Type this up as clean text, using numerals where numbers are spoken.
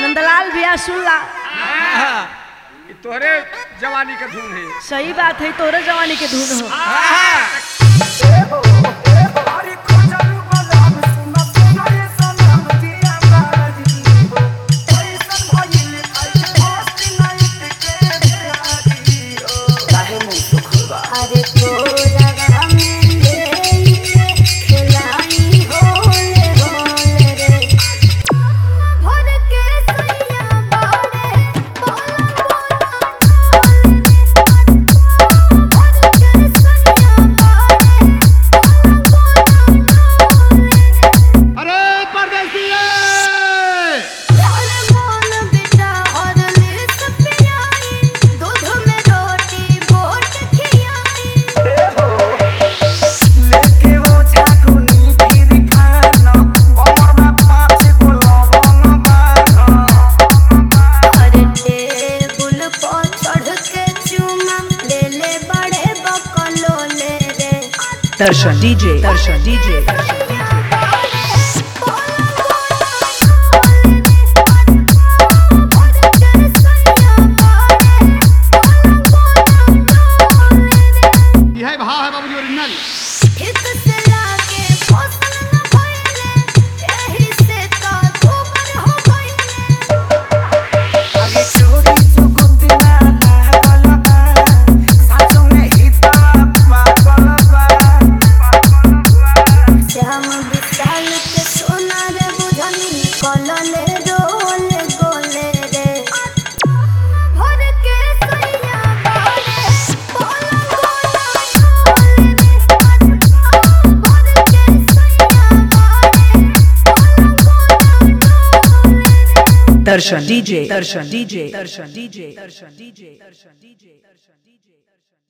नंदलाल भैया सुन ला, ये तोहरे जवानी का धुन है। सही बात है, तोरे जवानी के धुन हो। दर्शन डीजे, दर्शन डीजे, यह भाव है बाबू ओरिजिनल। दर्शन डीजे, दर्शन डीजे, दर्शन डीजे, दर्शन डीजे, दर्शन डीजे, दर्शन डीजे।